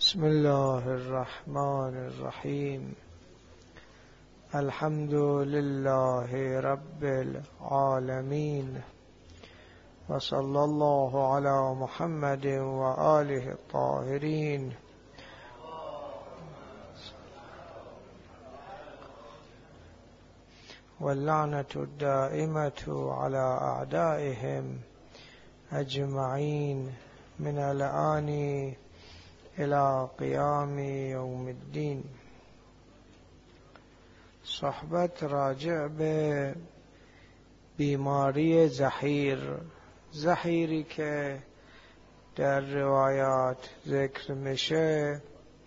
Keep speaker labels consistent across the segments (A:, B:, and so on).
A: بسم الله الرحمن الرحیم. الحمد لله رب العالمین و صلی الله علی محمد و آله الطاهرین. واللعنة الدائمة على أعدائهم أجمعين من الآن إلى قيام يوم الدين. صحبت راجع به بیماری زحیری که در روایات ذکر میشه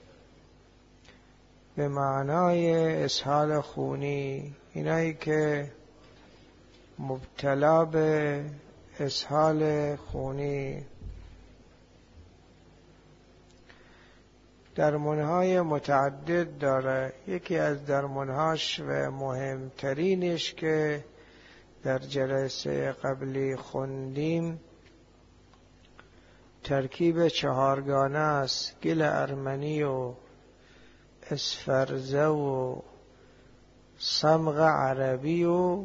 A: به معنای اسهال خونی، اینایی که مبتلا به اسهال خونی درمانهای متعدد داره. یکی از درمانهاش و مهمترینش که در جلسه قبلی خوندیم ترکیب چهارگانه است: گل ارمنی و اسفرزه و صمغ عربی و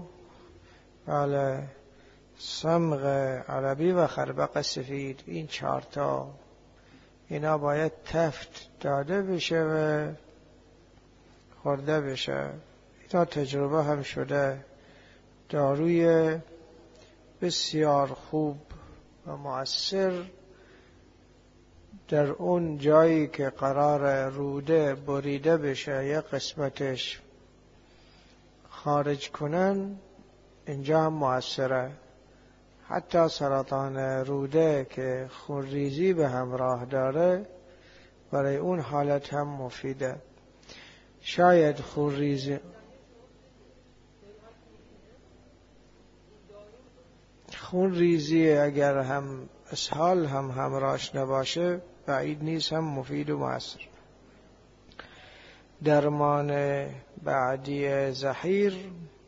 A: صمغ عربی و خربق سفید. این چهارتا اینا باید تفت داده بشه و خورده بشه. اینا تجربه هم شده، داروی بسیار خوب و مؤثر در اون جایی که قرار روده بریده بشه یک قسمتش خارج کنن، اینجا هم مؤثره. حتی سرطان روده که خونریزی به همراه داره برای اون حالت هم مفیده. شاید خونریزی اگر هم اسهال هم همراهش نباشه بعید نیست هم مفید و مؤثر. درمان بعدی زحیر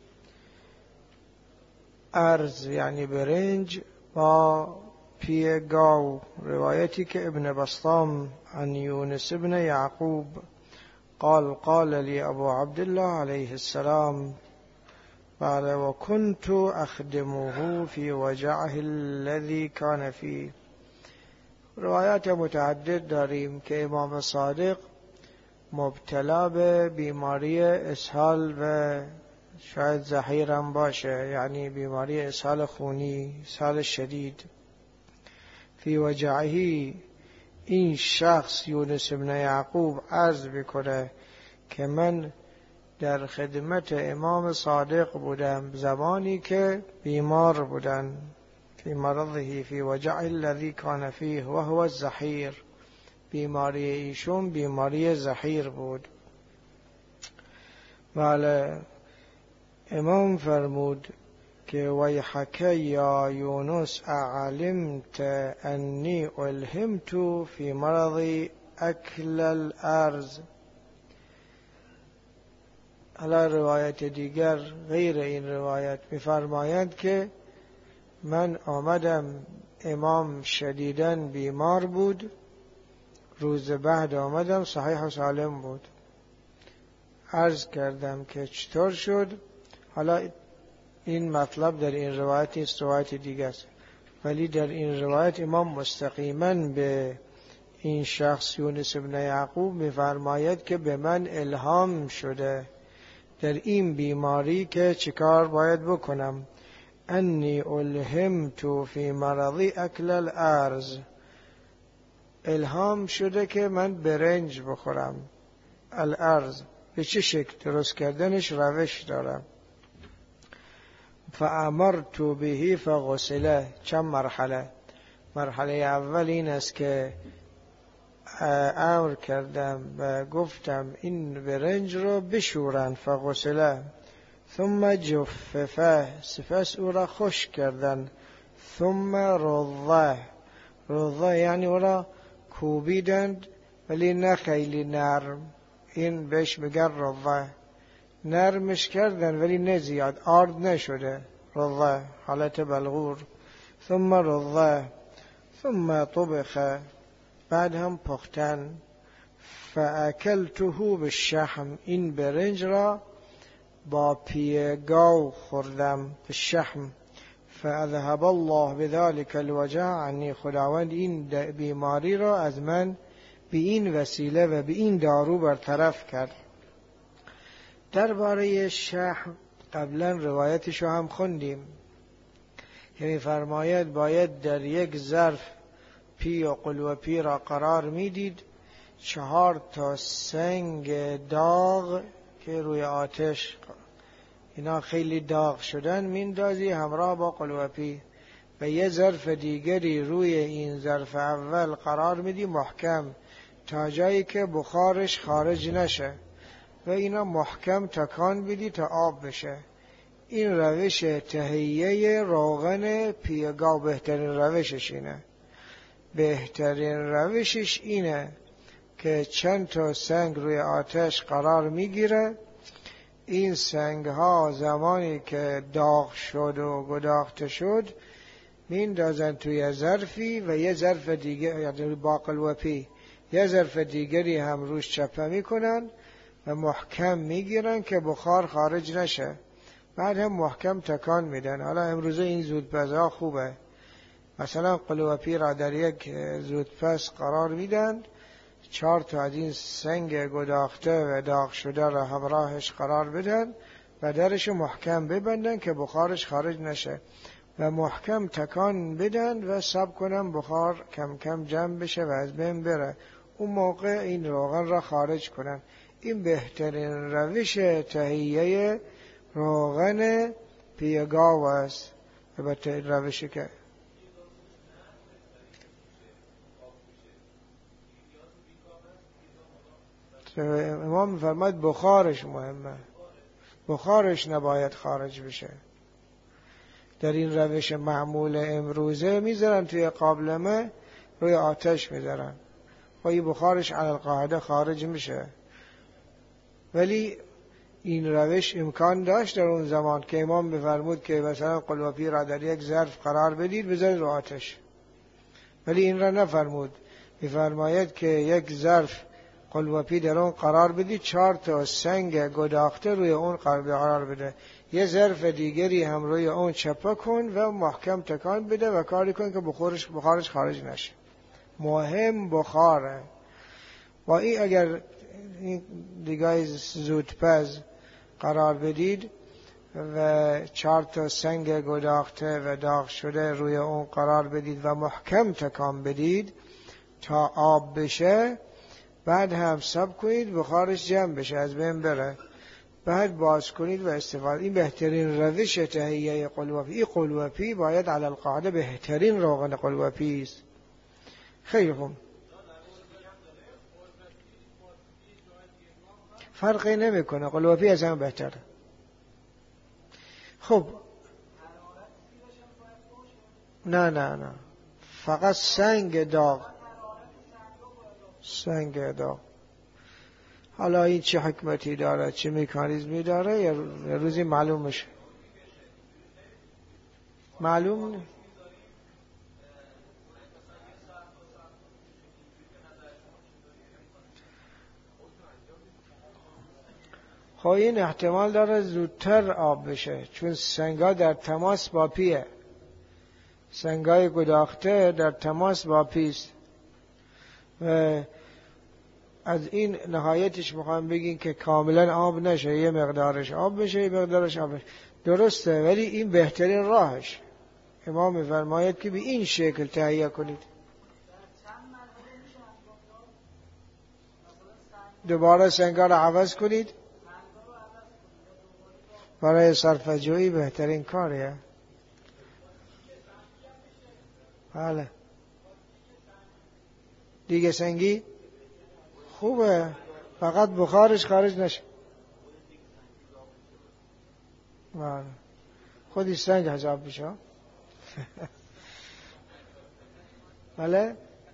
A: ارز یعنی برنج با پی گاو. روایتی که ابن بسطام عن یونس ابن یعقوب قال لی ابو عبدالله علیه السلام و كنت اخدمه فی وجعه الذي كان فيه. روایات متعدد داریم که امام صادق مبتلا به بیماری اسهال و شاید زحیر هم باشه، یعنی بیماری اسهال خونی، اسهال شدید. فی وجعه، این شخص یونس بن یعقوب عرض میکنه که من در خدمت امام صادق بودم زمانی که بیمار بودن. فی مرضه فی وجعه الذی کان فیه و هو الزحیر. بیماری ایشون بیماری زحیر بود. بله، امام فرمود که ویحک یا یونس اعلمت انی الهمت فی مرض اکل الارض. حالا روایت دیگر غیر این روایت می‌فرمایند که من آمدم، امام شدیداً بیمار بود، روز بعد آمدم صحیح و سالم بود. عرض کردم که چطور شد؟ حالا این مطلب در این روایت نیست، روایت دیگه است، ولی در این روایت امام مستقیما به این شخص یونس بن یعقوب می‌فرماید که به من الهام شده در این بیماری که چیکار باید بکنم. انی الهمت فی مرضی اکل الارز. الهام شده که من برنج بخورم. الارز به چه شکل درست کردنش روش دارم. فامرت به فغسله. چند مرحله. مرحله اول این است که امر کردم و گفتم این برنج رو بشورن، فغسله. ثم جففه، سپس او را خشک کردن. ثم رضه یعنی او را کوبیدند ولی نه خیلی نرم، این بهش میگن رضه. نرمش کردن ولی نه زیاد، آرد نشده. رضه حالت بلغور. ثم رضه ثم طبخ، بعد هم پختن. فاکلته بالشحم، این برنج را با پی گاو خوردم، بالشحم. فاذهب الله بذلك الوجع عنی، خداوند این بیماری را از من به این وسیله و به این دارو برطرف کرد. درباره شحم قبلا روایتشو هم خوندیم که می‌فرماید باید در یک ظرف پی و قلوپی را قرار میدید، 4 تا سنگ داغ که روی آتش اینا خیلی داغ شدن میندازی همراه با قلوپی، و یه ظرف دیگری روی این ظرف اول قرار میدی محکم تا جایی که بخارش خارج نشه و اینا محکم تکان بدی تا آب بشه. این روش تهیه روغن پی گاو بهترین روشش اینه. بهترین روشش اینه که چند تا سنگ روی آتش قرار میگیره، این سنگ ها زمانی که داغ شد و گداخته شد میندازن توی ظرفی و یه ظرف دیگه، یعنی با قلوپی یه ظرف دیگری هم روش چپه میکنن و محکم میگیرن که بخار خارج نشه، بعد هم محکم تکان میدن. حالا امروزه این زودپزها خوبه، مثلا قلوپی را در یک زودپز قرار میدن، 4 تا از این سنگ گداخته و داغ شده را همراهش قرار بدن و درش محکم ببندن که بخارش خارج نشه و محکم تکان بدن و صبر کنن بخار کم کم جمع بشه و از بین بره، اون موقع این روغن را خارج کنن. این بهترین روش تهیه روغن پی گاو است. البته این روشی که امام می‌فرماید بخارش مهمه، بخارش نباید خارج بشه. در این روش معمول امروزه میذارن توی قابلمه روی آتش میذارن و این بخارش علی القاعده خارج میشه، ولی این روش امکان داشت در اون زمان که امام بفرمود که مثلا قلوپی را در یک ظرف قرار بدید بذارید رو آتش، ولی این را نفرمود. میفرماید که یک ظرف قلوپی در اون قرار بدید، 4 تا سنگ گداخته روی اون قرار بده، یه ظرف دیگری هم روی اون چپه کن و محکم تکان بده و کاری کن که بخارش خارج نشه. مهم بخاره. و این اگر این دیگه زودپز قرار بدید و 4 تا سنگ گداخته و داغ شده روی اون قرار بدید و محکم تکان بدید تا آب بشه، بعد هم صبر کنید بخارش جمع بشه از بین بره، بعد باز کنید و استفاده. این بهترین روش تهیه قلوپی. این قلوپی باید علی القاعده بهترین روغن قلوپی است. خیلی خوب، فرقی نمیکنه، قلوپی از هم بهتره. خب نه فقط سنگ داغ. حالا این چه حکمتی داره، چه مکانیزمی داره، یه روزی معلوم میشه. معلوم نه. خب این احتمال داره زودتر آب بشه، چون سنگا در تماس با پیه، سنگای گداخته در تماس با پیست و از این نهایتش میخوام بگین که کاملا آب نشه، یه مقدارش آب بشه، یه مقدارش آب بشه. درسته، ولی این بهترین راهش. امام میفرماید که به این شکل تهیه کنید. دوباره سنگا رو عوض کنید، برای صرفه‌جویی بهترین کاریه. بله دیگه سنگی خوبه، فقط بخارش خارج نشه. بله خودی سنگ حجاب بشه. بله.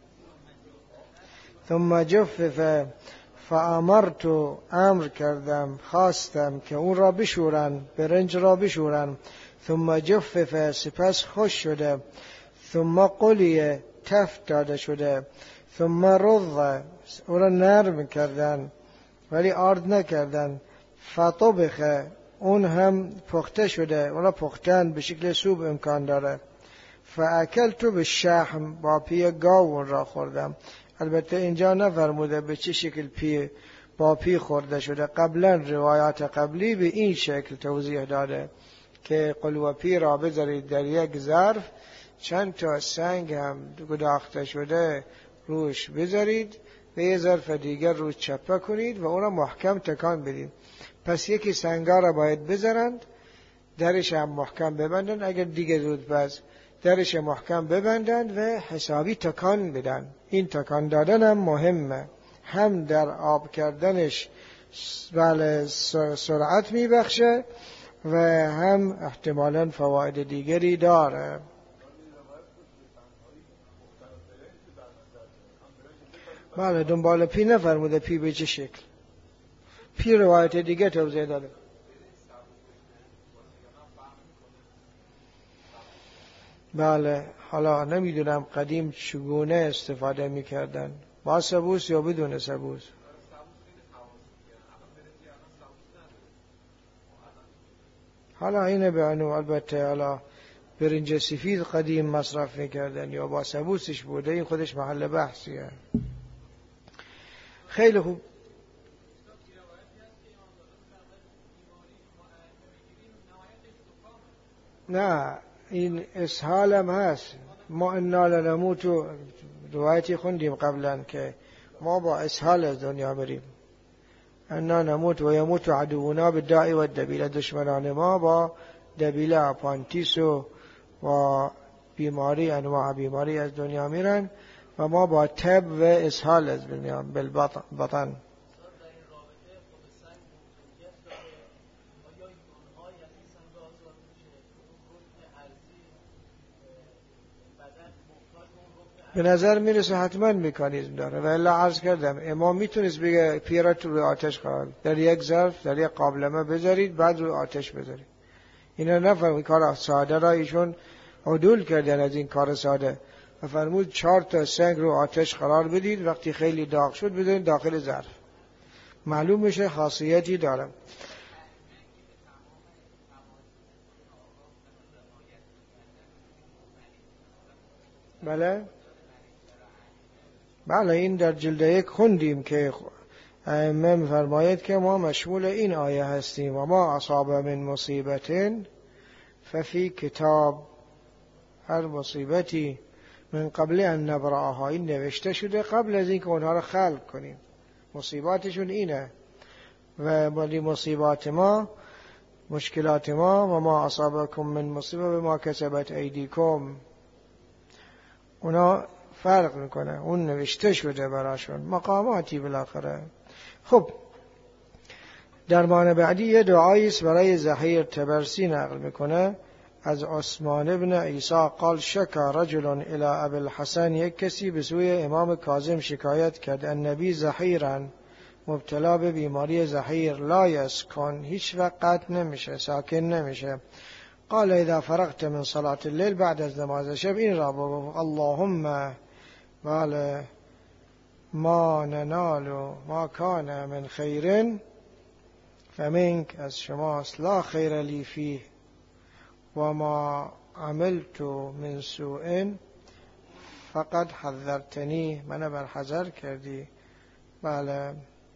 A: ثم جفف فامرت، امر کردم، خواستم که اون را بشورن، برنج را بشورن. ثم جفف، سپس خوش شده. ثم قلیه، تفت داده شده. ثم رض، او را نرم کردن ولی آرد نکردن. فطبخ، اون هم پخته شده، اون را پختن به شکل سوپ امکان داره. فاکلت بالشحم، با پی گاو اون را خوردم. البته اینجا نفرموده به چه شکل با پی خورده شده. قبلا روایات قبلی به این شکل توضیح داده که قلوپی را بذارید در یک ظرف، چند تا سنگ هم گداخته شده روش بذارید، به یه ظرف دیگر روش چپه کنید و اون را محکم تکان بدید. پس یکی سنگا را باید بذارند، درش هم محکم ببندند، اگر دیگه زود پس درش محکم ببندند و حسابی تکان بدن. این تکان دادن هم مهمه، هم در آب کردنش بله سرعت میبخشه و هم احتمالاً فواید دیگری داره. بله دنبال پی نفرموده پی به چه شکل. پی روایت دیگه توضیح داده. بله حالا نمیدونم قدیم چگونه استفاده میکردن، با سبوس یا بدون سبوس. حالا اینه به عنوان، البته حالا برنج سفید قدیم مصرف میکردن یا با سبوسش بوده، این خودش محل بحثیه. خیلی خوب. نه این اسهال هم هست. ما انا لنموت، روایتی خوندیم قبلا که ما با اسهال از دنیا بریم. انا نموت و یموت عدونا بالداء والدبیل، دشمنان ما با دبیله، آپانتیس و بیماری، انواع بیماری از دنیا میرن و ما با تب و اسهال از دنیا بالبطن. به نظر میرسه حتما مکانیزم داره و الا عرض کردم امام میتونست بگه پیرات رو آتش قرار در یک ظرف در یک قابلمه بذارید بعد رو آتش بذارید. اینا نفرمود کار ساده را ایشون عدول کردن از این کار ساده و فرمود 4 تا سنگ رو آتش قرار بدید، وقتی خیلی داغ شد بذارید داخل ظرف. معلوم میشه خاصیتی داره. بله بله این در جلد 1 خوندیم که ائمه می‌فرماید که ما مشمول این آیه هستیم و ما اصاب من مصیبت ففی کتاب، هر مصیبتی من قبل ان نبرأها، این نوشته شده قبل از اینکه اونها رو خلق کنیم. مصیباتشون اینه و ولی مصیبات ما، مشکلات ما، و ما اصابکم من مصیبه بما کسبت ایدیکم، اونا فرق میکنه، اون نوشته شده براشون، مقاماتی بالاخره. خب در معنی بعدی یه دعایی است برای زهیر تبرسی نقل میکنه از عثمان ابن عیسی قال شکا رجل الى ابی الحسن، یک کسی به سوی امام کاظم شکایت کرد النبی زهیرا، مبتلا به بیماری زهیر، لا یسکن، هیچ وقت نمیشه، ساکن نمیشه. قال اذا فرغت من صلاة الليل، بعد از نماز شب این را بگو اللهم بله ما ننال ما کان من خیر فمنک، از شماست، لا خیر لی فیه و ما عملت من سوء فقد حذرتنی، من بر حذر کردی. بله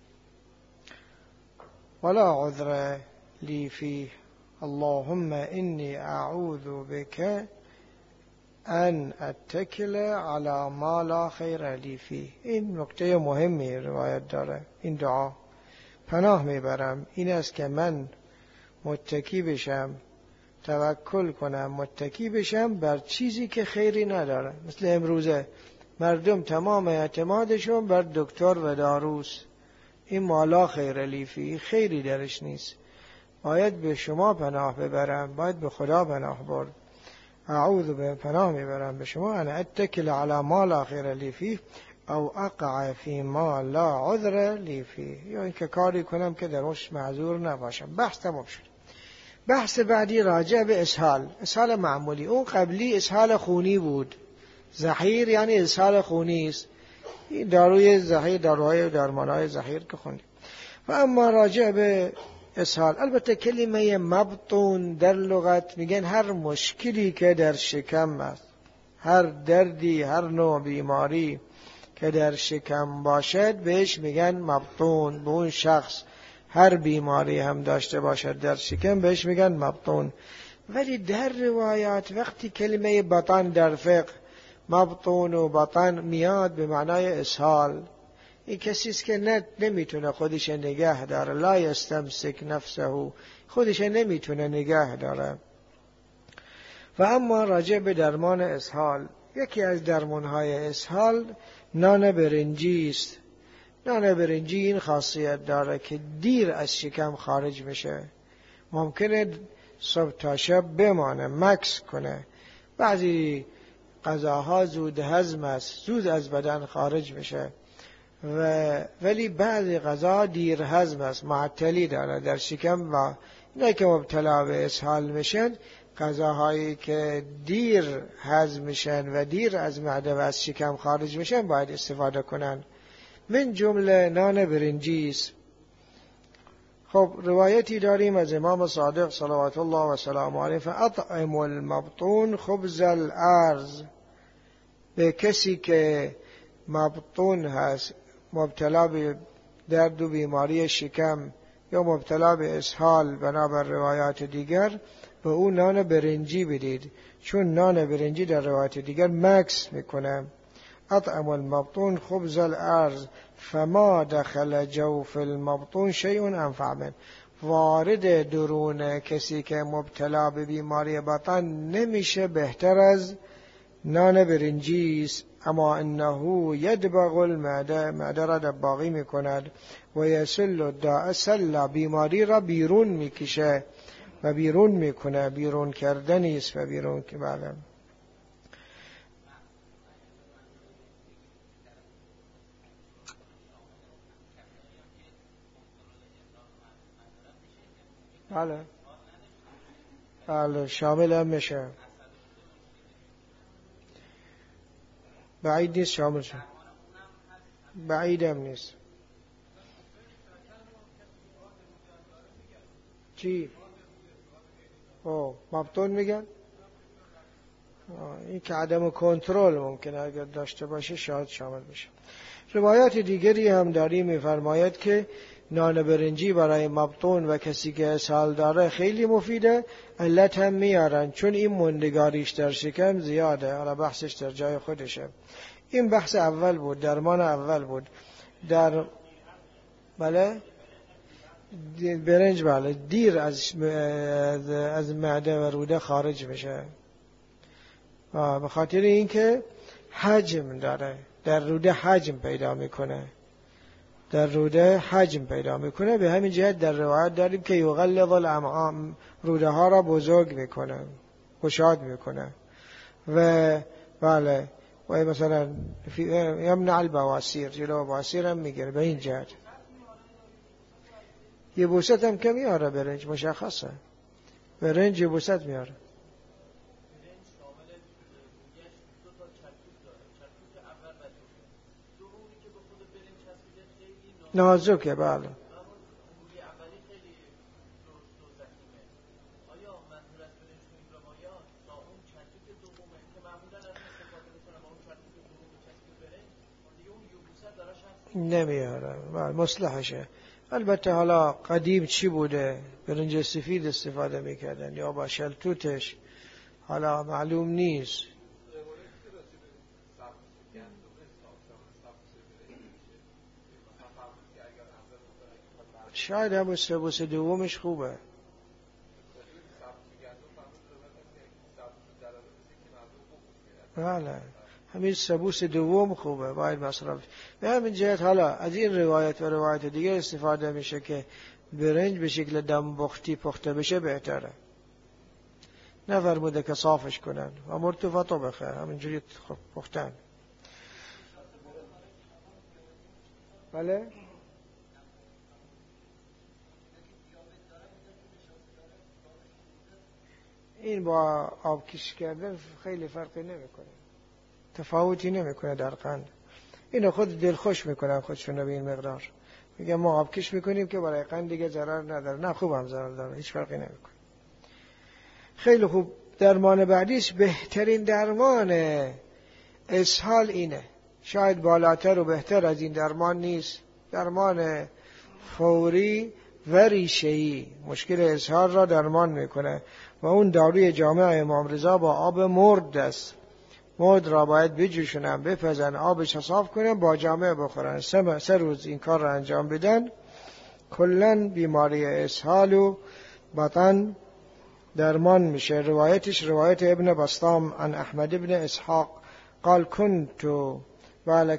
A: ولا عذر لی فیه اللهم انی اعوذ بک ان اتکل علی ما لا خیر لی فیه. این نکته مهمی روایت داره. این دعا پناه میبرم این است که من متکی بشم، توکل کنم، متکی بشم بر چیزی که خیری نداره. مثل امروزه مردم تمام اعتمادشون بر دکتر و داروست، این ما لا خیر لی فیه، خیری درش نیست. باید به شما پناه ببرم، باید به خدا پناه برد. اعوذ به پناه میبرم به شما ان اتکل علی ما لا خیر لی فیه او اقع فی ما لا عذر لی فیه، یا اینکه کاری کنم که درش معذور نباشم. بحث تمام شد. بحث بعدی راجع به اسهال، اسهال معمولی. اون قبلی اسهال خونی بود، زحیر یعنی اسهال خونی است. این داروی ذخیر، داروهای و درمانهای ذخیر که خوندیم. و اما راجع به اسهال، البته کلمه مبطون در لغت میگن هر مشکلی که در شکم است، هر دردی، هر نوع بیماری که در شکم باشد بهش میگن مبطون. به اون شخص هر بیماری هم داشته باشد در شکم بهش میگن مبطون. ولی در روایات وقتی کلمه بطن در فقه مبطون و بطن میاد به معنای اسهال، این کسیست که نمیتونه خودش نگه داره، لا یستمسک نفسه، خودش نمیتونه نگه داره. و اما راجع به درمان اسهال، یکی از درمانهای اسهال نان برنجی است. نان برنجی این خاصیت داره که دیر از شکم خارج میشه، ممکنه صبح تا شب بمانه، مکث کنه. بعضی غذاها زود هضم است، زود از بدن خارج میشه، ولی بعضی غذا دیر هضم است، معطلی داره در شکم. و نه که مبتلا به اسهال میشن، غذاهایی که دیر هضم میشن و دیر از معده و از شکم خارج میشن باید استفاده کنن، من جمله نان برنجی است. خب روایتی داریم از امام صادق صلوات الله و سلامه علیه: فاطعم المبطون خبز الارز. به کسی که مبطون هست، مبتلا به درد و بیماری شکم یا مبتلا به اسهال بنابر روایات دیگر، به او نان برنجی بدید، چون نان برنجی در روایات دیگر مکث میکنه. اطعم المبطون خبز الارز فما دخل جوف المبطون شیء انفع منه. وارد درون کسی که مبتلا به بیماری بطن نمیشه بهتر از نان برنجی است. اما انه یدبغ المعده، معده را دباغی میکند، و یسل الداء، سل بیماری را بیرون میکشه و بیرون میکنه، بیرون کردنی است و بیرون که بله. بله بله شامل هم میشه، بعید نیست شامل شد، بعید هم نیست. چی؟ مبطون میگن؟ این که عدم کنترل ممکنه اگر داشته باشه شاید شامل بشه. روایات دیگری هم داریم میفرماید که نان برنجی برای مبطون و کسی که اسهال داره خیلی مفیده. علت هم میارن چون این موندگاریش در شکم زیاده. حالا بحثش در جای خودشه. این بحث اول بود، درمان اول بود. در بله برنج بله دیر از معده و روده خارج میشه، به خاطر اینکه حجم داره، در روده حجم پیدا میکنه، در روده حجم پیدا میکنه. به همین جهت در روایت داریم که یغلظ الامعاء، روده ها را بزرگ میکنه، گشاد میکنه. و بله و مثلا یمنع البواسیر، جلو بواسیر هم میگیره. به این جهت یه بوست هم که میاره برنج، مشخصه برنج یه بوست میاره. نازکه بله. نمیاره بله مصلحشه. البته حالا قدیم چی بوده، برنج سفید استفاده میکردن یا با شلتوتش، حالا معلوم نیست. شاید هم سبوس دومش خوبه. بله همین سبوس دوم خوبه، باید مصرف. به همین جهت حالا از این روایت و روایت دیگه استفاده میشه که برنج به شکل دم بختی پخته بشه بهتره. نفرموده که صافش کنن و مرتفع طبخه، همینجوری پختن. بله این با آب کش کردن خیلی فرقی نمیکنه، تفاوتی نمیکنه در قند. اینو خود دلخوش میکنن خودشونو به این مقدار، میگن ما آبکش میکنیم که برای قند دیگه ضرر نداره. نه، خوب هم ضرر داره، هیچ فرقی نمیکنه. خیلی خوب. درمان بعدیش بهترین درمان اسهال اینه، شاید بالاتر و بهتر از این درمان نیست. درمان فوری و ریشه‌ای مشکل اسهال را درمان میکنه و اون داروی جامع امام رضا با آب مرد است. مرد را باید بجوشونن، بپزن، آبش صاف کنن، با جامع بخورن. 3 روز این کار را انجام بدن، کلن بیماری اسهال و بطن درمان میشه. روایتش روایت ابن بسطام عن احمد ابن اسحاق قال كنت وعلى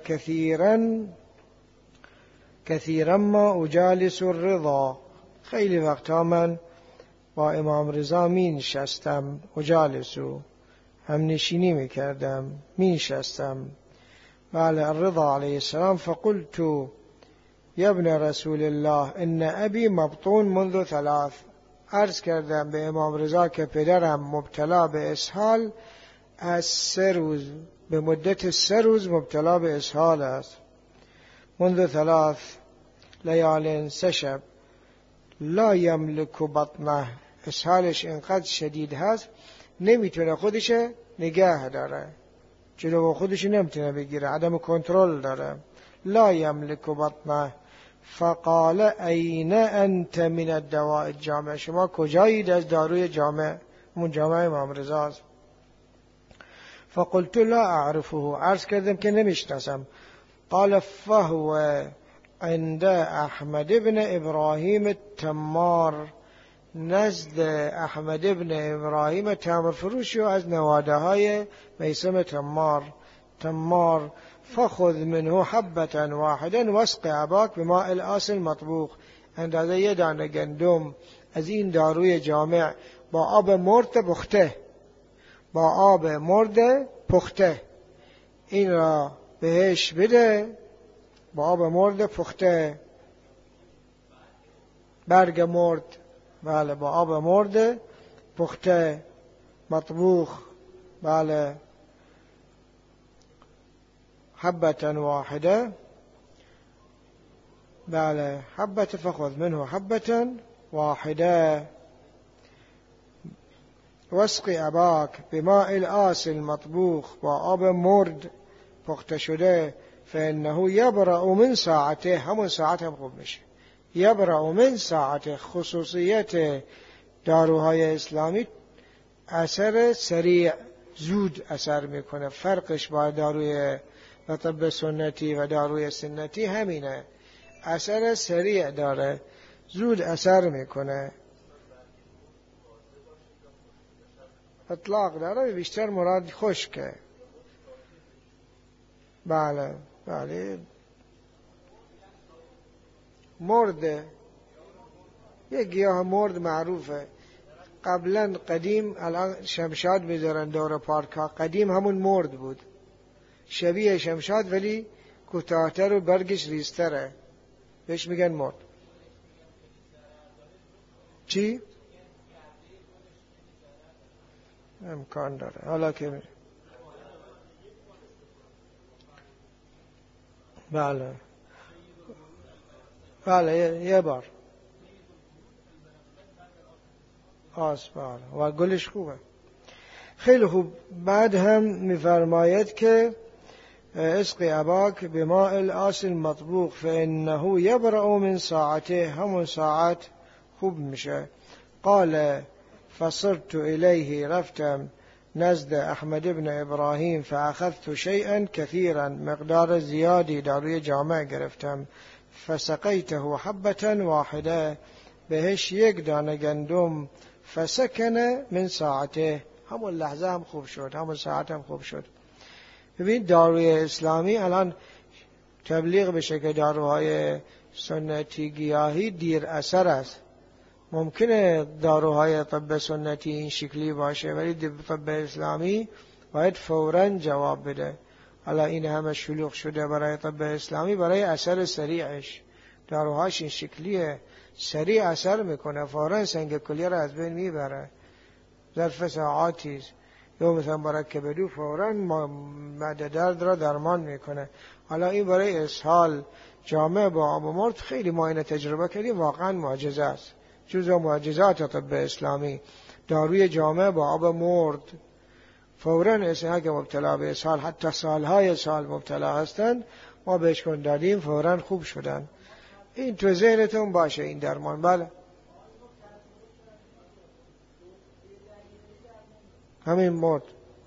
A: كثيرا ما اجالس الرضا. خیلی وقتا من با امام رضا می نشستم، اجالسو هم نشینی میکردم، می نشستم. بله، الرضا علیه السلام. فقلت یا ابن رسول الله ان ابی مبطون منذ 3. عرض کردم به امام رضا که پدرم مبتلا به اسهال از 3 روز، به مدت 3 روز مبتلا به اسهال است. منذ 3 لیال، 3 شب. لا یملک بطنه، اسهالش اینقدر شدید هست نمیتونه خودش نگه داره، جلو خودش نمیتونه بگیره، عدم کنترل داره. لا یملک بطنه فقال این انت من الدواء الجامع، شما کجایید از داروی جامع؟ اون جامع امام رضا است. فقلت لا اعرفه، عرض کردم که نمیشناسم. قال فهو عند احمد ابن ابراهیم التمار، نزد احمد ابن ابراهیم تمر فروشی و از نواده های میثم تمار. فخذ منه حبة واحدا واسق اباک بماء الآسل مطبوخ، اندازه 1 دانه گندم از این داروی جامع با آب مرد پخته، این را بهش بده، با آب مرد پخته، برگ مرد، بله، با آب مرد پخته مطبوخ، بله، حبة واحدة، بله، حبة، فخذ منه حبة واحدة واسق اباک بماء الآسل مطبوخ، با آب مرد پخته شده. فانه یبرأ من ساعته، همون ساعت هم خوب میشه. یبرأ من ساعته، خصوصیت داروهای اسلامی اثر سریع، زود اثر میکنه. فرقش با داروی طب سنتی و داروی سنتی همینه، اثر سریع داره، زود اثر میکنه. اطلاق داره، بیشتر مراد خشکه. بله بله، مرد، یک گیاه مرد معروفه. قبلا قدیم، الان شمشاد میذارن دور پارک ها، قدیم همون مرد بود، شبیه شمشاد ولی کوتاه‌تر و برگش ریزتره، بهش میگن مرد. چی؟ امکان داره، حالا که بله بله، 1 بار بله، و گلش خوبه. خیلی خوب. بعد هم میفرماید که اسقی اباک بماء الآسل مطبوخ فانه یبرأ من ساعته، همون ساعت خوب میشه. قال فصرت الیه، رفتم نزد احمد ابن ابراهیم فاخذت شیئا کثیرا، مقدار زیادی داروی جامع گرفتم. فسقیته حبة واحده، بهش 1 دانه گندم. فسکن من ساعته، همون لحظه هم خوب شد، همون ساعت هم خوب شد. ببین داروی اسلامی الان تبلیغ بشه که داروهای سنتی گیاهی دیر اثر است. ممکنه داروهای طب سنتی این شکلی باشه، ولی طب اسلامی باید فوراً جواب بده. حالا این همه شلوغ شده برای طب اسلامی، برای اثر سریعش. داروهاش این شکلیه، سریع اثر میکنه، فوراً سنگ کلیه را از بین میبره، ظرف ساعاتی. یا مثلا مرکب دو فوراً معده درد را درمان میکنه. حالا این برای اسهال جامع با آب مرد خیلی ما اینو تجربه کردیم، واقعا معجزه است، جزء معجزات طب اسلامی. داروی جامع با آب مرد فوراً اسهال که مبتلا به اسهال حتی سالهای سال مبتلا هستند ما بهش کن دادیم فوراً خوب شدن. این تو ذهنتون باشه این درمان. بله همین مرد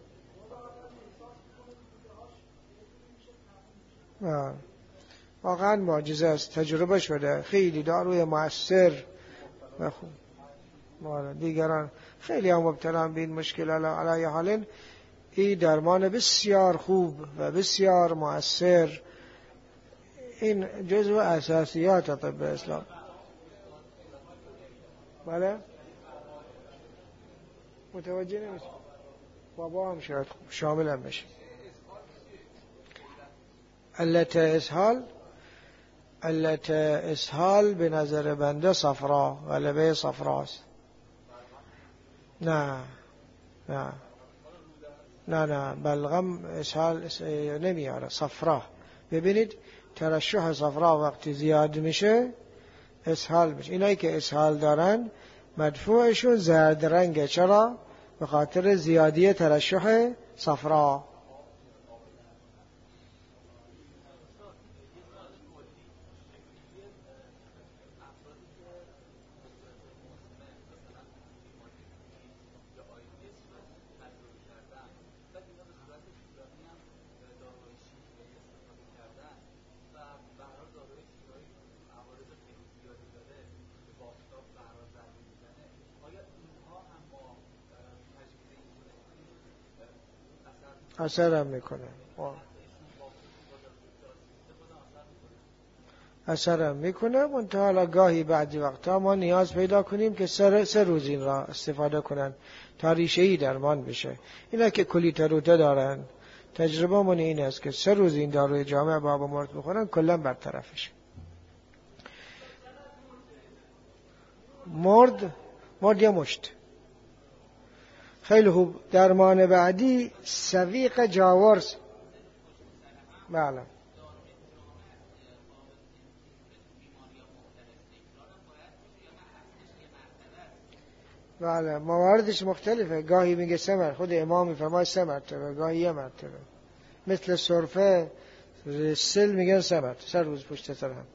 A: واقعا معجزه است، تجربه شده، خیلی داروی مؤثر و خوب. دیگران خیلی هم مبتلا به این مشکل علی حال این درمان بسیار خوب و بسیار مؤثر. این جزو اساسیات طب اسلام. بله متوجه نمیشه، بابا هم شاید شامل هم بشه. علت اسهال به نظر بنده صفرا، غلبه صفراست. نه بلغم اسهال نمیاره، صفرا. ببینید ترشح صفرا وقتی زیاد میشه اسهال میشه. اینایی که اسهال دارن مدفوعشون زرد رنگه. چرا؟ به خاطر زیادی ترشح صفرا. اثرم میکنه منتها حالا گاهی بعضی وقتا ما نیاز پیدا کنیم که 3 روز این را استفاده کنن تا ریشه‌ای درمان بشه. اینا که کلیت روده دارن تجربه من این است که 3 روز این داروی جامع با آب مرد بخورن کلا برطرفش. مرد یا مشت. خیلی خوب. درمان بعدی سویق جاورس. بله مواردش مختلفه. گاهی میگه 3 مرتبه، خود امام میفرماید 3 مرتبه، گاهی 1 مرتبه. مثل سرفه سل میگن 3 مرتبه، 3 روز پشت سر هم.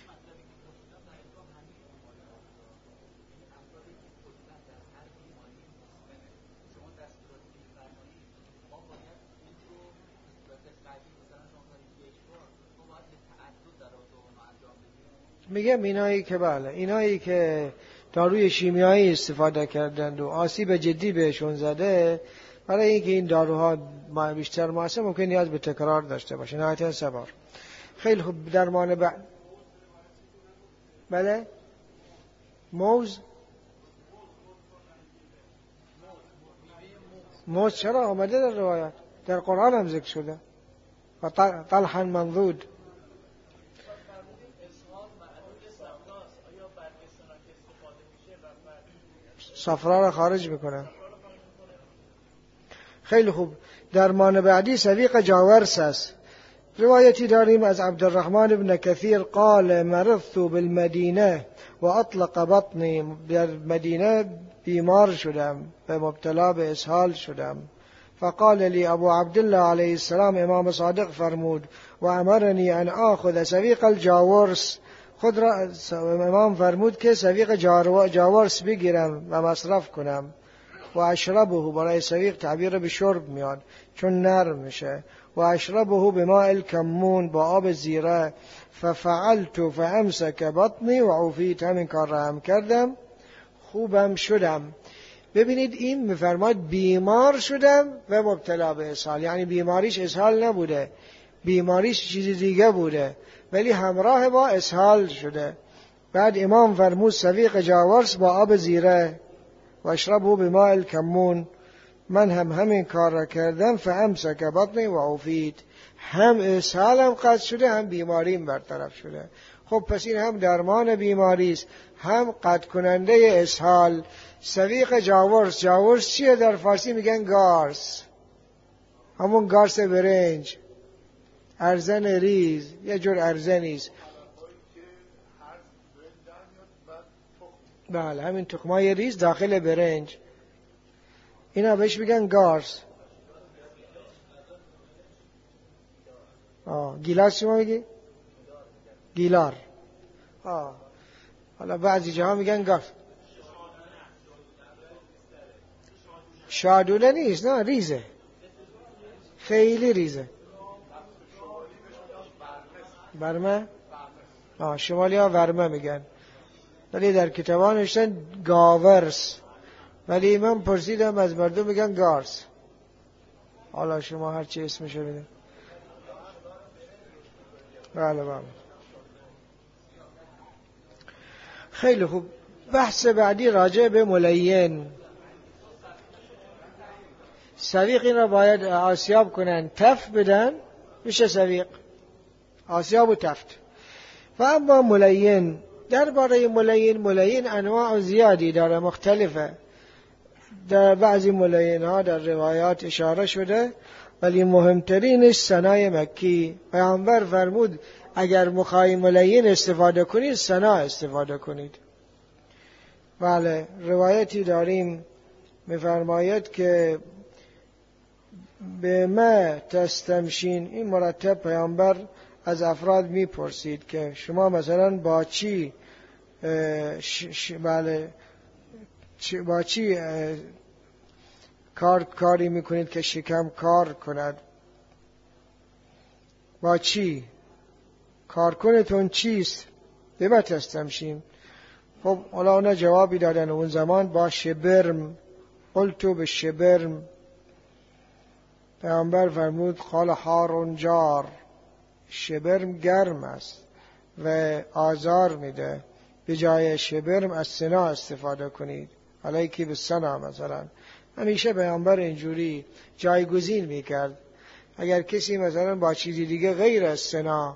A: میگم اینایی که داروی شیمیایی استفاده کردند و آسیب جدی بهشون زده، برای اینکه این داروها بیشتر مؤثر ممکن نیاز به تکرار داشته باشه، نهایتاً 3 بار. خیلی خوب. درمان بله موز چرا آمده در روایات، در قرآن هم ذکر شده. و طلحا منضود. صفرا را خارج میکنه. خیلی خوب. درمان بعدی سویق جاورس است. روایتی داریم از عبدالرحمن بن کثیر قال مرضت بالمدینه و اطلق بطنی. در مدینه بیمار شدم و مبتلا به اسهال شدم. فقال لی ابو عبدالله علیه السلام، امام صادق فرمود، و امرنی ان آخذ سویق الجاورس. خود را امام فرمود که سویق جاورس بگیرم و مصرف کنم. و اشربه، برای سویق تعبیر به شرب میاد چون نرم میشه. و اشربه بماء الکمون، با آب زیره. ففعلت فامسک بطنی و عفیت. همین کار را هم کردم، خوبم شدم. ببینید این میفرماد بیمار شدم و مبتلا به اسهال، یعنی بیماریش اسهال نبوده، بیماریش چیز دیگه بوده ولی همراه با اسهال شده. بعد امام فرمود سویق جاورس با آب زیره و اشربه بماء الکمون. من هم همین کار را کردم. فامسک بطنی و عفیت. هم اسهالم قطع شده هم بیماریم برطرف شده. خب پس این هم درمان بیماری است، هم قطع کننده اسهال. سویق جاورس، جاورس چیه؟ در فارسی میگن گارس، همون گارس برنج، ارزن ریز، یه جور ارزنی است. بله همین تخمای ریز داخل برنج، اینا بهش میگن گارس. گیلاس شما میگی؟ گیلار. حالا بعضی جاها میگن گارس. شادوله نیست، نه ریزه، خیلی ریزه. برمه؟ شمالی ها ورمه میگن، ولی در کتابان نوشتن گاورس، ولی من پرسیدم از مردم میگن گارس. حالا شما هر چی اسمشو بدید. بله بله. خیلی خوب. بحث بعدی راجع به ملین. سویق این را باید آسیاب کنن، تف بدن، میشه سویق، آسیاب و تفت. و اما ملین، درباره ملین انواع زیادی داره، مختلفه. در بعضی ملین ها در روایات اشاره شده، ولی مهمترینش ثنای مکی. پیامبر فرمود اگر میخوای ملین استفاده کنید ثنا استفاده کنید. بله روایتی داریم میفرماید که به ما تستمشین، این مرتب پیامبر از افراد میپرسید که شما مثلا با چی با چی کاری میکنید که شکم کار کند؟ با چی کار کنتون چیست؟ به ما تستمشین. خب حالا اونا جوابی دادن اون زمان با شبرم. قلتو به شبرم. پیامبر فرمود قال حارون جار، شبرم گرم است و آزار میده، به جای شبرم از سنا استفاده کنید، علیکی به سنا. مثلا همیشه پیامبر اینجوری جایگزین میکرد. اگر کسی مثلا با چیزی دیگه غیر از سنا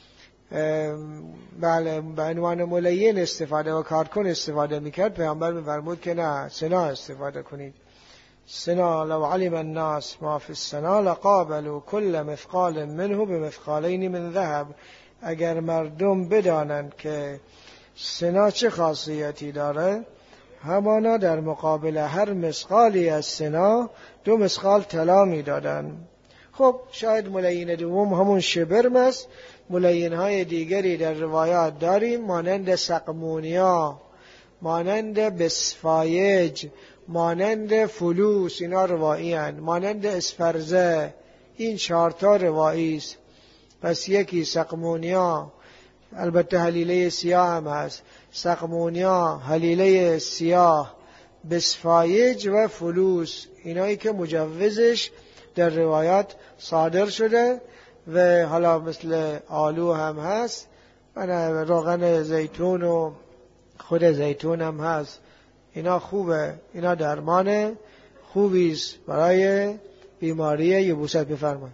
A: بله به عنوان ملین استفاده و کارکن استفاده میکرد، پیامبر میفرمود که نه، سنا استفاده کنید. سنا لو علم الناس ما في السنا لقابلوا كل مثقال منه بمثقالين من ذهب. اگر مردم بدانند که سنا چه خاصیتی داره، همانا در مقابل هر مثقالی از سنا 2 مثقال طلا میدادن. خب شاید ملین دوم همون شبرم است. ملین های دیگری در روایات داریم، مانند سقمونیا، مانند بسفایج، مانند فلوس، اینا روایی هستند، مانند اسفرزه. این 4 روایی است. پس یکی سقمونیا، البته حلیله سیاه هم هست، سقمونیا، حلیله سیاه، بسفایج و فلوس، اینایی که مجوزش در روایات صادر شده. و حالا مثل آلو هم هست، روغن زیتون و خود زیتون هم هست. اینا خوبه، اینا درمان خوبی است برای بیماری یبوست. بفرمایید.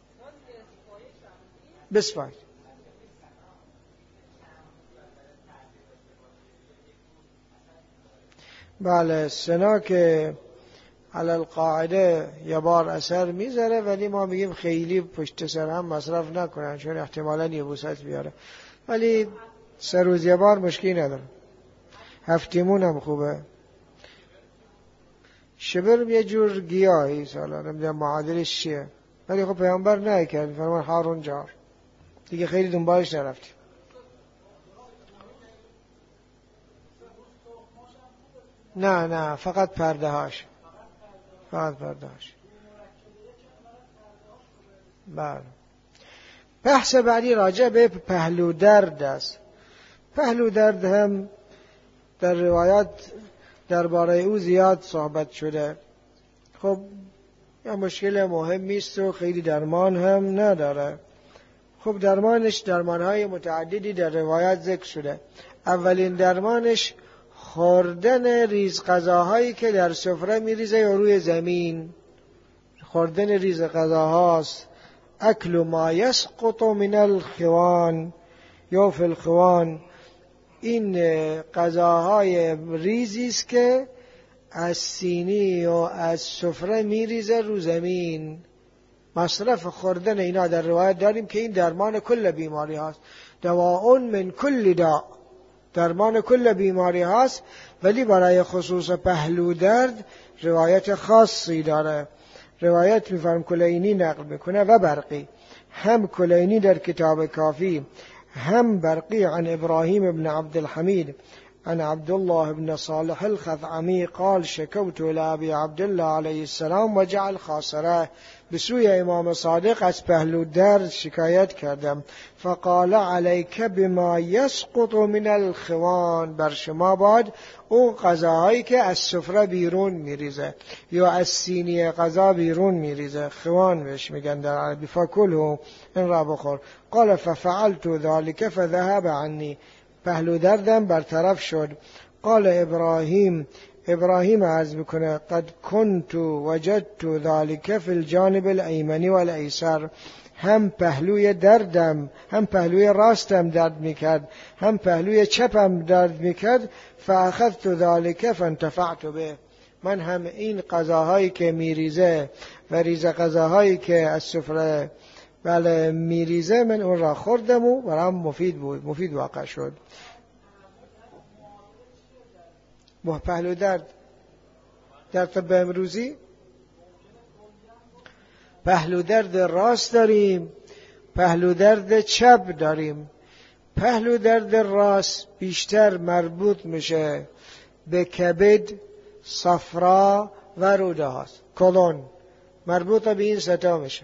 A: بسفایج. بله سنا که علی القاعده یه بار اثر میذاره، ولی ما میگیم خیلی پشت سر هم مصرف نکنن چون احتمالاً یبوست بیاره، ولی 3 روز یه بار مشکلی نداره. هفتیمون هم خوبه. شبرم یه جور گیاهی، سالا نمیدونم معادلش چیه، ولی خب پیامبر نکرد، فرمان هارون جار، دیگه خیلی دنبالش نرفتیم. نه فقط پرده هاش. بله. بحث بعدی راجع به پهلو درد است. پهلو درد هم در روایات درباره او زیاد صحبت شده. خب یه مشکل مهمی است و خیلی درمان هم نداره. خب درمانهای متعددی در روایات ذکر شده. اولین درمانش خوردن ریز غذاهایی که در سفره میریزه یا روی زمین. خوردن ریز غذاهاست. اکل ما یسقط من الخوان، یا فی الخوان. این غذاهای ریزی است که از سینی و از سفره میریزه رو زمین. مصرف خوردن اینا در روایت داریم که این درمان کل بیماری هاست. دواء من کل داء، درمان کل بیماری هاست، ولی برای خصوص پهلو درد روایت خاصی داره. روایت میفرم کلینی نقل میکنه و برقی، هم کلینی در کتاب کافی، هم برقی عن ابراهیم بن عبد الحمید عن عبد الله بن صالح الخثعمی قال شکوت لأبی عبد الله علیه السلام و جعل خاصره. به سوی امام صادق از پهلو درد شکایت کردم. فقال علیک بما یسقط من الخوان، بر شما باد اون غذاهایی که از سفره بیرون میریزه یا از سینی غذا بیرون میریزه، خوان بهش میگن در عربی. فکلوا، این را بخور. قال ففعلت ذلك فذهب عني، پهلو دردم برطرف شد. قال ابراهیم عرض میکنه قد كنت وجدت ذلك في الجانب الأيمن والأيسر، هم پهلوی دردم، هم پهلوی راستم درد میکرد، هم پهلوی چپم درد میکرد. فاخذت ذلك فانتفعت به، من هم این غذاهایی که میریزه و ریزه غذاهایی که از سفره میریزه من اون را خوردم و برام مفید بود، مفید واقع شد. پهلو درد در طب امروزی پهلو درد راست داریم، پهلو درد چپ داریم. پهلو درد راست بیشتر مربوط میشه به کبد، صفرا و روده هاست، کلون، مربوط به این ستا میشه.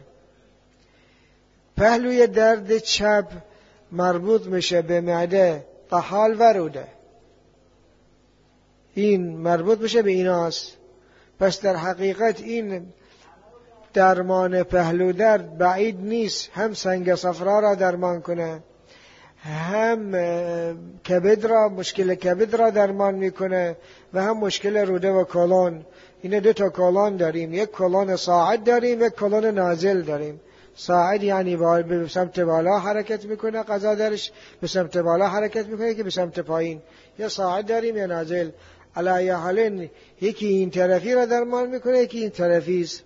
A: پهلوی درد چپ مربوط میشه به معده، طحال و روده، این مربوط میشه به ایناست. پس در حقیقت این درمان پهلو درد بعید نیست، هم سنگ صفرا را درمان کنه، هم کبد را، مشکل کبد را درمان میکنه و هم مشکل روده و کلون. این دو تا کلون داریم، یک کلون صاعد داریم، یک کلون نازل داریم. صاعد یعنی به سمت بالا حرکت میکنه، غذا درش به سمت بالا حرکت میکنه که به سمت پایین. یا صاعد داریم یا نازل. علی حالین یکی این طرفی را درمان میکنه، یکی این طرفی است.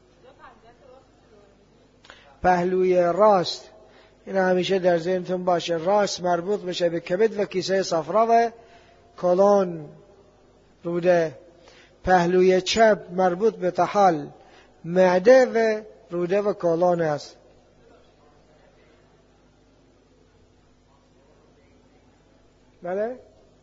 A: پهلوی راست، این همیشه در ذهنتون باشه، راست مربوط میشه به کبد و کیسه صفرا و کلون، روده. پهلوی چپ مربوط به طحال، معده و روده و کلون است. بله؟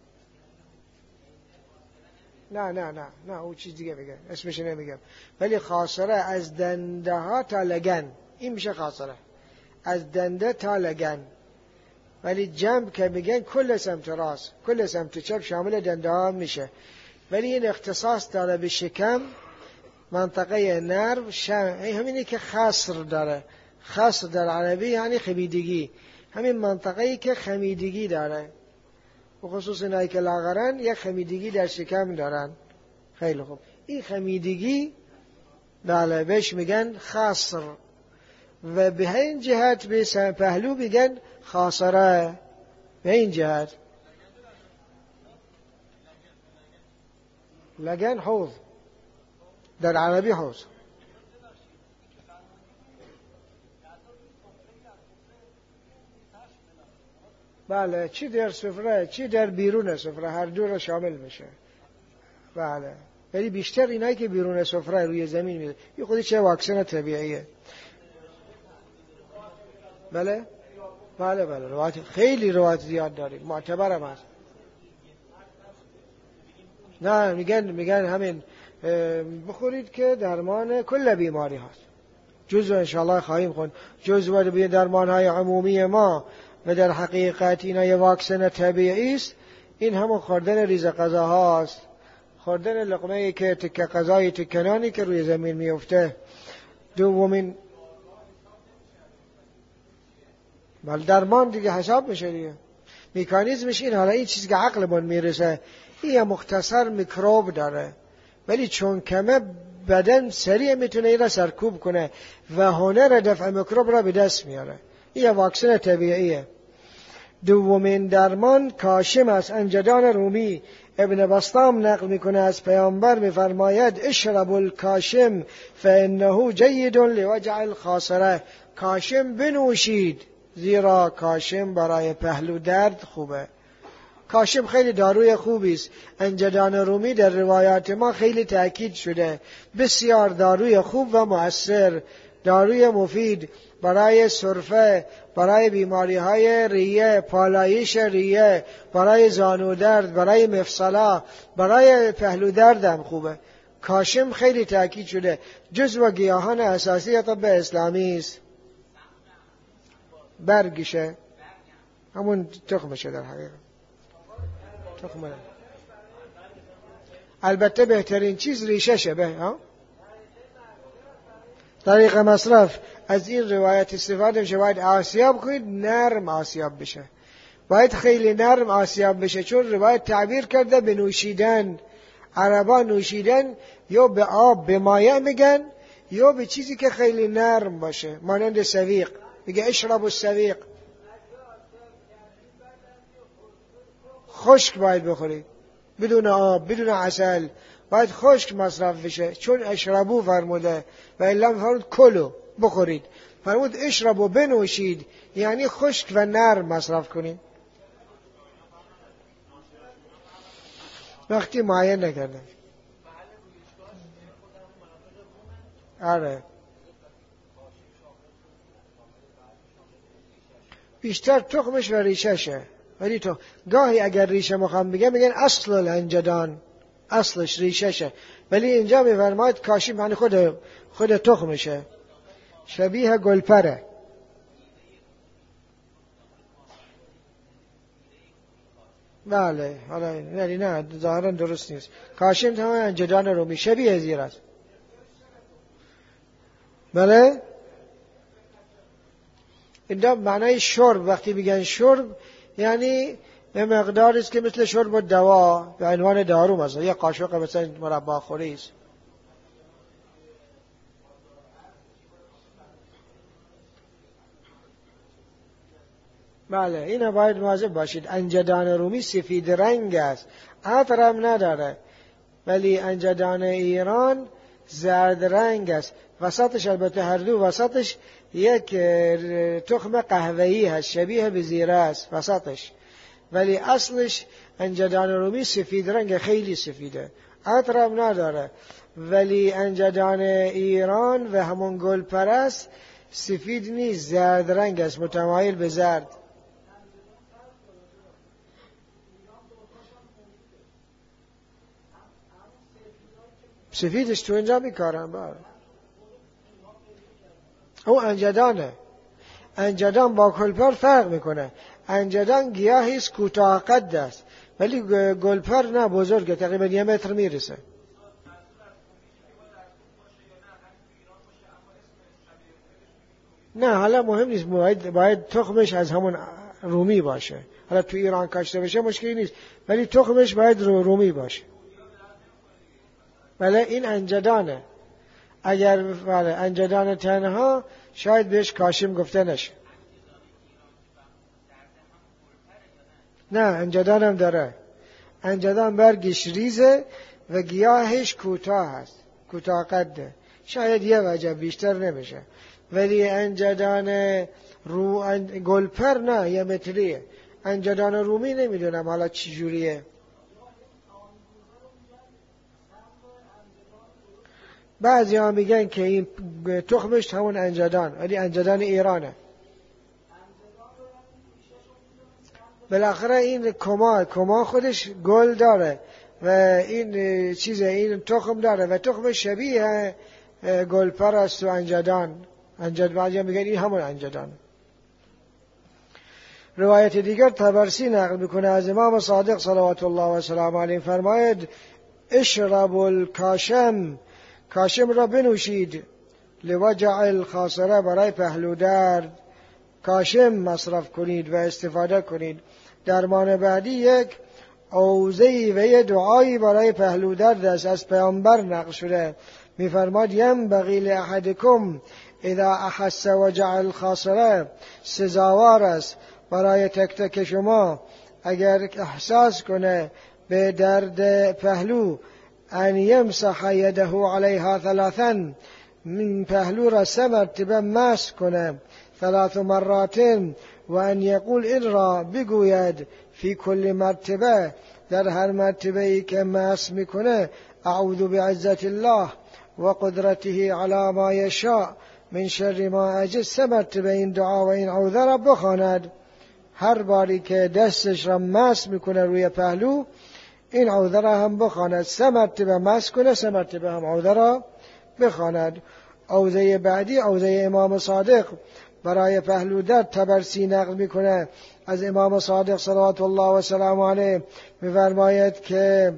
A: نه او چیز دیگه میگه، اسمش نمیگم. ولی خاصره از دنده ها تا لگن، این میشه خاصره، از دنده تا لگن. ولی جنب که میگن کل سمت راست، کل سمت چپ شامل دنده ها میشه. ولی این اختصاص داره به شکم، منطقه نرو، همینی که خصر داره. خصر در عربی یعنی خمیدگی، همین منطقه‌ای که خمیدگی داره. و خصوص اینایی که لاغرن یک خمیدگی در شکم دارن. خیلی خوب، این خمیدگی بله بهش میگن خاصر، و به این جهت به پهلو میگن خاصره. به این جهت لگن حوض در عربی حوض. بله، چی در سفره چی در بیرون سفره، هر دو را شامل میشه. بله، ولی بیشتر اینایی که بیرون سفره روی زمین میده، این خودی چه واکسن طبیعیه. بله روایت، خیلی روایت زیاد داریم، معتبرم هست. نه میگن همین بخورید که درمان کل بیماری هست. جزو انشاءالله خواهیم خوند، جزو درمان های عمومی ما، و در حقیقت اینا یه واکسن طبیعی است. این همون خوردن ریز غذا هاست، خوردن لقمه که تکه غذای تکنانی که روی زمین میفته. دومین درمان دیگه حساب میشه دیگه. مکانیزمش این، حالا این چیزی که عقلمون میرسه، این مختصر میکروب داره، ولی چون کمه بدن سریع میتونه این را سرکوب کنه و هنر دفع میکروب را به دست میاره. این واکسن طبیعیه. دومین درمان کاشم است. انجدان رومی ابن بسطام نقل میکنه از پیامبر، میفرماید اشربوا الکاشم فانه جید لوجع الخاصره. کاشم بنوشید زیرا کاشم برای پهلو درد خوبه. کاشم خیلی داروی خوبی است. انجدان رومی در روایات ما خیلی تأکید شده، بسیار داروی خوب و مؤثر، داروی مفید برای سرفه، برای بیماری های ریه، پالایش ریه، برای زانو درد، برای مفصله، برای پهلو درد هم خوبه. کاشم خیلی تأکید شده، جزو گیاهان اساسی طب اسلامی است. برگشه، همون تخمشه در حقیقت، تخمه. البته بهترین چیز ریششه. طریق مصرف از این روایت استفاده میشه، باید آسیاب کنید، نرم آسیاب بشه، باید خیلی نرم آسیاب بشه، چون روایت تعبیر کرده به نوشیدن. عربا نوشیدن یا به آب به مایع میگن یا به چیزی که خیلی نرم باشه، مانند سویق، میگه اشرب السویق. خشک باید بخورید، بدون آب، بدون عسل، باید خشک مصرف بشه، چون اشربو فرموده و الا فرمود کلو بخورید. فرمود اشربو بنوشید، یعنی خشک و نرم مصرف کنید. وقتی معین نکردن. آره بیشتر تخمش و ریششه، ولی تو گاهی اگر ریشه مخوام میگن اصل الانجدان، اصلش ریششه، ولی اینجا میفرماید کاشم یعنی خود تخمشه، شبیه گلپره. بله حالا نه ظاهرا درست نیست. کاشم تمام انجدان رومی شبیه زیر است. بله اینجا معنای شرب، وقتی میگن شرب یعنی به مقداری است که مثل شرب دوا به عنوان دارو، مثلا یه قاشق مثلا مربا خوری است. بله اینو باید مواظب باشید. انجدان رومی سفید رنگ است، عطر هم نداره، ولی انجدان ایران زرد رنگ است. وسطش البته هر دو وسطش یک تخم قهوه‌ای هست، شبیه به زیره است وسطش، ولی اصلش انجدان رومی سفید رنگ، خیلی سفیده، عطر هم نداره. ولی انجدان ایران و همون گل پرست سفید نیست، زرد رنگ است، متمایل به زرد. سفیدش تو اینجا میکارن بار. او انجدانه. انجدان با گلپر فرق میکنه. انجدان گیاهی است کوتاه قد است، ولی گلپر نه، بزرگه، تقریبا 1 متر میرسه. نه حالا مهم نیست، باید تخمش از همون رومی باشه. حالا تو ایران کاشته بشه مشکلی نیست، ولی تخمش باید رومی باشه. بله این انجدانه. اگر انجدان تنها شاید بهش کاشم گفته نشه. نه انجدان هم داره. انجدان برگش ریزه و گیاهش کوتاه هست، کوتاه قده، شاید 1 وجب بیشتر نمیشه. ولی انجدان گلپر نه، 1 متریه. انجدان رومی نمیدونم حالا چی جوریه. بعضی ها میگن که این تخمش همون انجدان، ولی انجدان ایرانه. بالاخره این کما خودش گل داره و این این تخم داره و تخم شبیه گلپر است و انجدان. بعضی ها میگن این همون انجدان. روایت دیگر طبرسی نقل میکنه از امام صادق صلوات الله و سلام علیه، فرماید اشربوا الکاشم، کاشم را بنوشید، لوجع الخاصره، برای پهلو درد کاشم مصرف کنید و استفاده کنید. درمان بعدی یک اوزه‌ای و یک دعایی برای پهلو درد است، از پیامبر نقل شده، میفرماد ینبغی لاحدکم اذا احس وجع الخاصره، سزاوار است برای تک تک شما اگر احساس کنه به درد پهلو، ان یمسح یده علیها ثلاثا، من پهلو را 3 مرتبه مس کنه، 3 مرات، و ان یقول این را بگوید فی کل مرتبه، در هر مرتبه ای که مس میکنه، اعوذ بعزت الله و قدرته علی ما یشاء من شر ما اجد. 3 مرتبه این دعا و این عوذه را بخواند. هر باری که دستش را مس میکنه روی پهلو، این عوذه را هم بخواند. 3 مرتبه مس کنه، 3 مرتبه هم عوذه را بخواند. عوذه بعدی عوذه امام صادق برای پهلو درد تبرسی نقل میکنه از امام صادق صلوات الله و سلام علیه، میفرماید که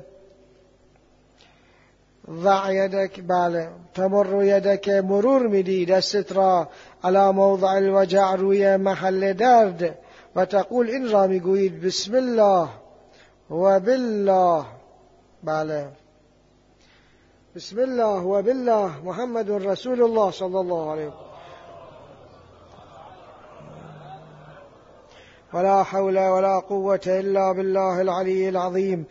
A: ضع یدک، بله، تمر یدک، مرور میدی دستت را، علی موضع الوجع، روی محل درد، و تقول، این را میگویید بسم الله و بالله، بله، بسم الله و بالله محمد رسول الله صلی الله علیه ولا حول ولا قوة إلا بالله العلي العظيم.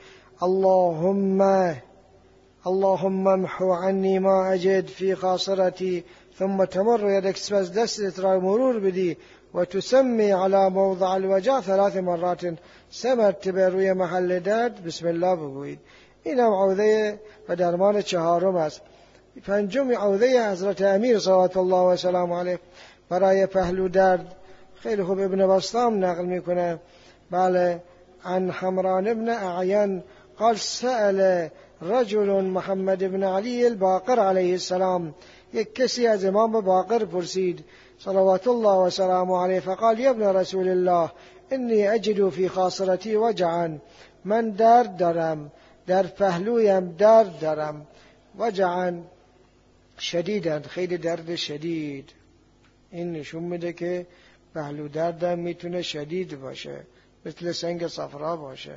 A: اللهم امحو عني ما أجد في خاصرتي. ثم تمر يدك، سپس دستت را مرور بدی و تسمی على موضع الوجع 3 مرات، 3 مرتبه روی محل درد بسم الله بگویید. این هم عوذه و درمان 4 است. 5 عوذه حضرت امیر صلوات الله و سلام علیه برای پهلو درد. خیلی خوب ابن بسطام نقل میکنه، بله، عن حمران ابن اعین قال سأل رجل محمد بن علی الباقر علیه السلام، یک کسی از امام باقر پرسید صلوات الله و سلام علیه، فقال یا ابن رسول الله انی اجد فی خاصرتی وجعا، من درد دارم، در پهلویم درد دارم، وجعا شدیدن، خیلی درد شدید. این نشون میده که پهلو دردم میتونه شدید باشه، مثل سنگ صفرا باشه.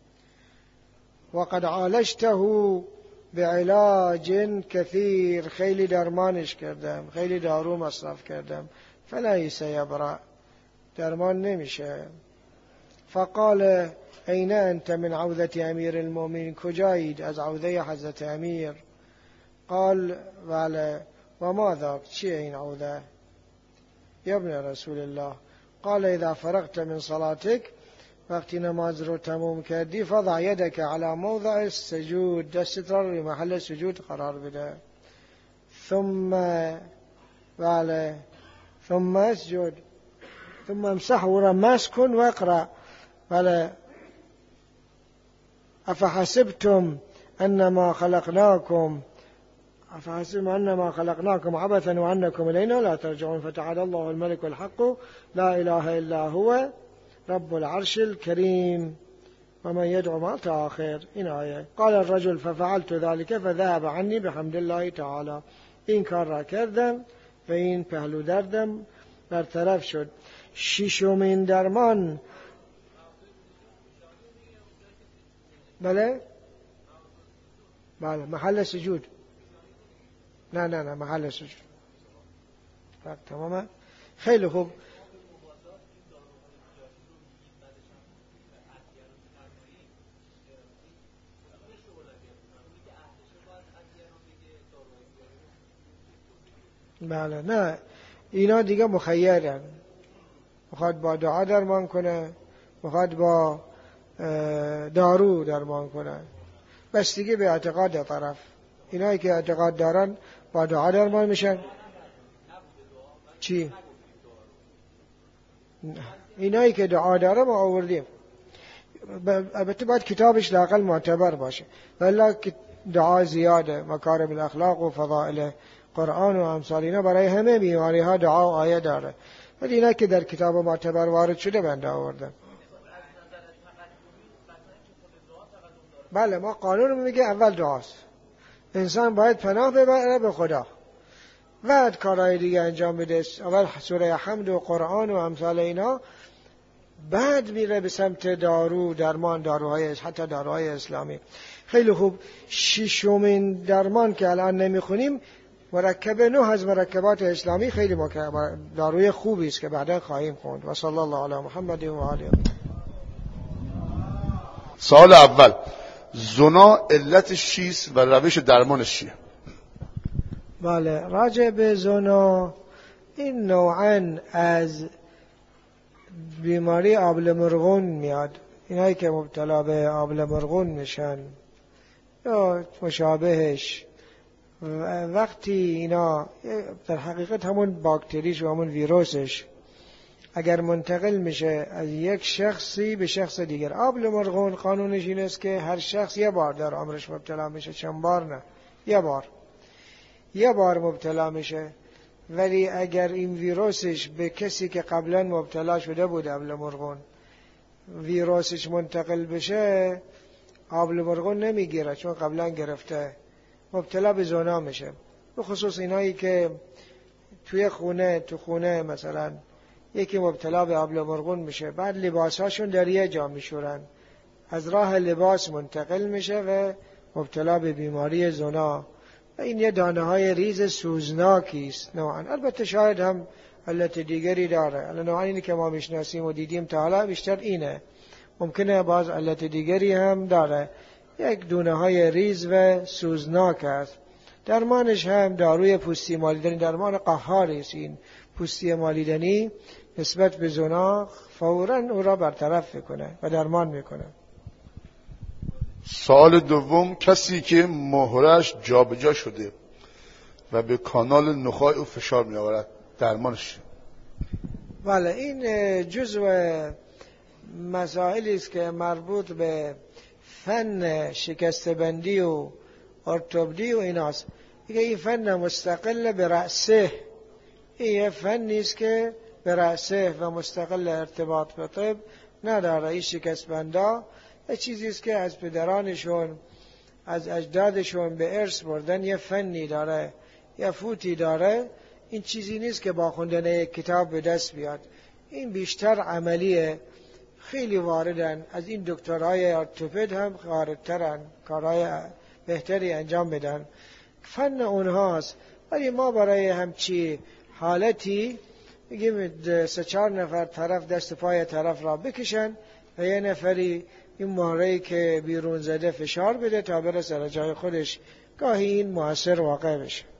A: وقد عالجته بعلاج كثير، خیلی درمانش کردم، خیلی دارو مصرف کردم، فلیس یبرأ، درمان نمیشه. فقال این انت من عوذة امیر المؤمنین، کجایید از عوذه حضرت امیر؟ قال بله. و ما ذاک، چیه این عوذه؟ یا ابن رسول الله، قال اذا فرغت من صلاتك، وقتی نماز رو تموم کردی، فضع یدک علی موضع السجود، دستت را روی محل سجود قرار بده، ثم بله، ثم اسجد، ثم امسح و را مس کن و اقرأ، بله، افحسبتم انما خلقناكم عبثا وأنكم إلينا لا ترجعون، فتعالى الله الملك الحق لا إله إلا هو رب العرش الكريم ومن يدعو مع آخر. این آیه. قال الرجل ففعلت ذلك فذهب عني بحمد الله تعالى، این کار را کردم و این پهلو دردم برطرف شد. 6مین درمان، بله محل سجود، نه محل سجود، تمامه. خیلی خوب. بله، نه اینا دیگه مخیرن، میخواد با دعا درمان کنه، میخواد با دارو درمان کنه، بس دیگه به اعتقاد طرف. اینایی که اعتقاد دارن با دعا درمان میشن. چی؟ اینایی که دعا داره ما آوردیم، البته باید کتابش لااقل معتبر باشه، ولی دعا زیاده، مکارم الاخلاق و فضائل قرآن و امثال اینا برای همه بیماری ها دعا و آیه داره، ولی اینا که در کتاب معتبر وارد شده بنده آوردم. بله، ما قانون میگه اول دعاست، انسان باید پناه ببره به خدا، بعد کارهای دیگه انجام بده. اول سوره حمد و قرآن و امثال اینا، بعد میره به سمت دارو، درمان، داروهای حتی داروهای اسلامی. خیلی خوب. 6مین درمان که الان نمیخونیم مرکب 9 از مرکبات اسلامی خیلی داروی خوبی است که بعدا خواهیم خوند. و صلی الله علی محمد و آله.
B: سوال اول، زنا علتش چیست و روش درمانش چیه؟
A: بله، راجع به زنا، این نوعاً از بیماری آبله مرغون میاد. اینایی که مبتلا به آبله مرغون میشن یا مشابهش، وقتی اینا در حقیقت همون باکتریش و همون ویروسش اگر منتقل میشه از یک شخصی به شخص دیگر. آبله مرغون قانونش این است که هر شخص یه بار در عمرش مبتلا میشه، چند بار نه، یه بار مبتلا میشه. ولی اگر این ویروسش به کسی که قبلا مبتلا شده بود آبله مرغون ویروسش منتقل بشه، آبله مرغون نمیگیره چون قبلا گرفته، مبتلا به زنا میشه. به خصوص اینایی که تو خونه مثلا یکی مبتلا به آبله مرغون میشه، بعد لباساشون در یه جا میشورن، از راه لباس منتقل میشه و مبتلا به بیماری زنا. و این یه دانه های ریز سوزناکی است نوعا. البته شاید هم علت دیگری داره، نوعا اینی که ما میشناسیم و دیدیم تا حالا بیشتر اینه. ممکنه باز علت دیگری هم داره. یک دونه های ریز و سوزناک است. درمانش هم داروی پوستی مالیدنی، درمان قهاری است. این پوستی مالیدنی نسبت به زنا فوراً او را برطرف میکنه و درمان میکنه.
B: سوال دوم، کسی که مهرش جابجا شده و به کانال نخاع او فشار می آورد، درمانش؟
A: بله، این جزء مسائلی است که مربوط به فن شکسته‌بندی و ارتوپدی و ایناست. این فن مستقل به رأسه، این فنی است که به رأسه و مستقل ارتباط به طب نداره. این شکست‌بندا یه چیزی است که از پدرانشون از اجدادشون به ارث بردن، یه فنی داره، یه فوتی داره. این چیزی نیست که با خوندن یک کتاب به دست بیاد. این بیشتر عملیه. خیلی واردن، از این دکترهای ارتوپد هم واردترن، کارهای بهتری انجام بدن، فن اونهاست. ولی ما برای همچی حالتی میگیم 3-4 نفر طرف دست پای طرف را بکشن و یه نفری این مهره‌ای که بیرون زده فشار بده تا برسه جای خودش. گاهی این مؤثر واقع بشه.